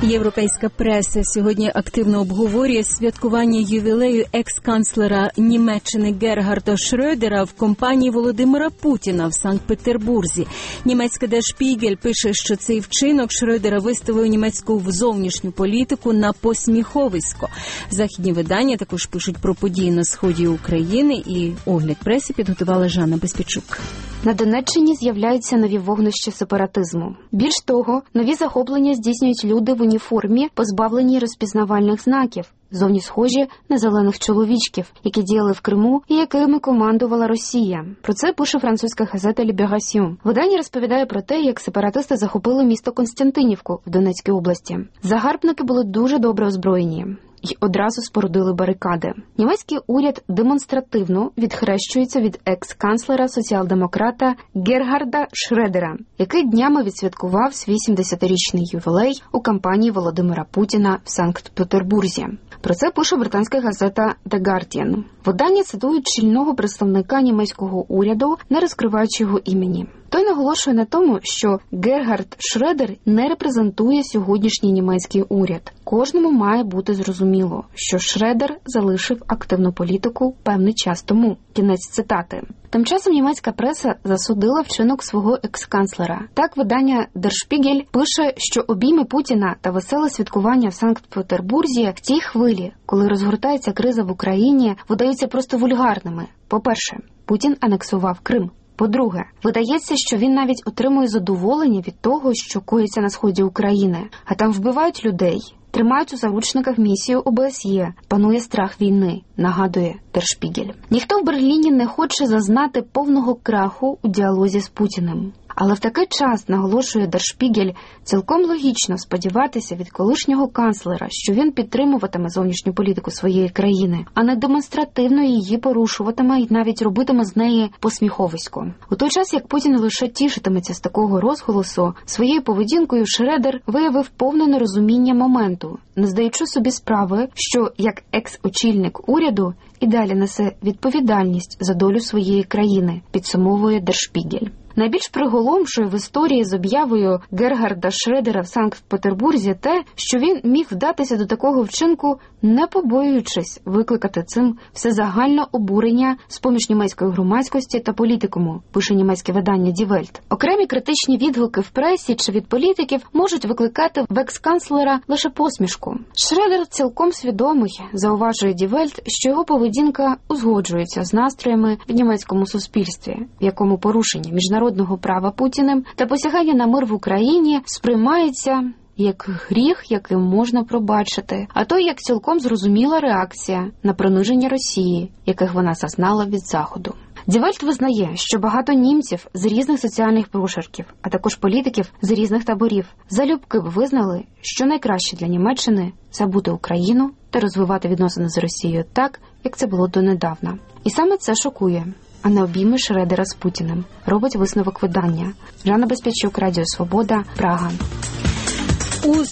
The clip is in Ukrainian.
Європейська преса сьогодні активно обговорює святкування ювілею екс-канцлера Німеччини Гергарда Шрёдера в компанії Володимира Путіна в Санкт-Петербурзі. Німецьке Der Spiegel пише, що цей вчинок Шрёдера виставив німецьку зовнішню політику на посміховисько. Західні видання також пишуть про події на сході України, і огляд преси підготувала Жанна Безпічук. На Донеччині з'являються нові вогнища сепаратизму. Більш того, нові захоплення здійснюють люди в уніформі, позбавлені розпізнавальних знаків, зовні схожі на зелених чоловічків, які діяли в Криму і якими командувала Росія. Про це пише французька газета Libération. Видання розповідає про те, як сепаратисти захопили місто Константинівку в Донецькій області. Загарбники були дуже добре озброєні і одразу спорудили барикади. Німецький уряд демонстративно відхрещується від екс-канцлера соціал-демократа Гергарда Шрёдера, який днями відсвяткував свій 70-річний ювілей у кампанії Володимира Путіна в Санкт-Петербурзі. Про це пише британська газета The Guardian. Видання цитують чільного представника німецького уряду, не розкриваючи його імені. Той наголошує на тому, що Гергард Шрёдер не репрезентує сьогоднішній німецький уряд. Кожному має бути зрозуміло, що Шрёдер залишив активну політику певний час тому. Кінець цитати. Тим часом німецька преса засудила вчинок свого екс-канцлера. Так, видання Der Spiegel пише, що обійми Путіна та веселе святкування в Санкт-Петербурзі в тій хвилі, коли розгортається криза в Україні, видаються просто вульгарними. По-перше, Путін анексував Крим. По-друге, видається, що він навіть отримує задоволення від того, що коїться на сході України. А там вбивають людей, тримають у заручниках місію ОБСЄ, панує страх війни, нагадує Der Spiegel. Ніхто в Берліні не хоче зазнати повного краху у діалозі з Путіним. Але в такий час, наголошує Der Spiegel, цілком логічно сподіватися від колишнього канцлера, що він підтримуватиме зовнішню політику своєї країни, а не демонстративно її порушуватиме і навіть робитиме з неї посміховисько. У той час, як Путін лише тішитиметься з такого розголосу, своєю поведінкою Шрёдер виявив повне нерозуміння моменту, не здаючи собі справи, що як екс-очільник уряду і далі несе відповідальність за долю своєї країни, підсумовує Der Spiegel. Найбільш приголомшує в історії з об'явою Гергарда Шрёдера в Санкт-Петербурзі те, що він міг вдатися до такого вчинку, не побоюючись викликати цим всезагальне обурення з-поміж німецької громадськості та політикуму, пише німецьке видання Die Welt. Окремі критичні відгуки в пресі чи від політиків можуть викликати в екс-канцлера лише посмішку. Шрёдер цілком свідомий, зауважує Die Welt, що його поведінка узгоджується з настроями в німецькому суспільстві, в якому порушення міжнародного права Путіним та посягання на мир в Україні сприймається як гріх, який можна пробачити, а то як цілком зрозуміла реакція на приниження Росії, яких вона зазнала від Заходу. Die Welt визнає, що багато німців з різних соціальних прошарків, а також політиків з різних таборів, залюбки б визнали, що найкраще для Німеччини – забути Україну та розвивати відносини з Росією так, як це було донедавна. І саме це шокує, а не обійми Шрёдера з Путіним, робить висновок видання. Жанна Безпічук, Радіо Свобода, Прага.